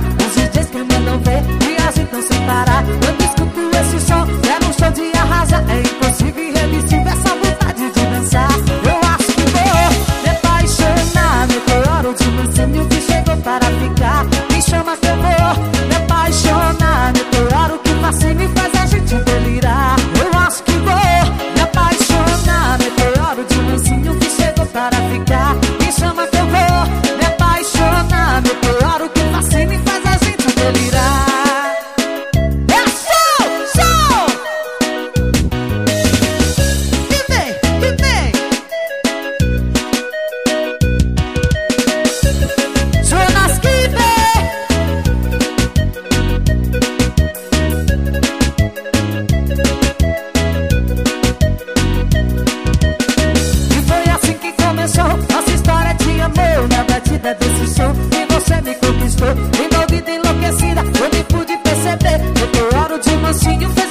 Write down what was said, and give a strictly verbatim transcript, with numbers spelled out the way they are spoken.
Os D Js que mandam ver e agitam sem parar. Quando escuto esse som, é um show de arrasa. É impossível e irresistível essa vontade de dançar. Eu acho que vou me apaixonar. Meteoro de mansinho que chegou para ficar. Me chama que eu vou me apaixonar. Meteoro que fascina e faz a gente delirar. Eu acho que vou me apaixonar. Meteoro de mansinho que chegou para ficar. Me chama que eu vou me apaixonar. Meteoro que fascina e faz a gente delirar. É show, show! Que vem, que vem! Jonas que vem! E foi assim que começou nossa história de amor. Na batida desse som e você me conquistou. Envolvida, enlouquecida, eu nem pude perceber. Meteoro de mansinho fez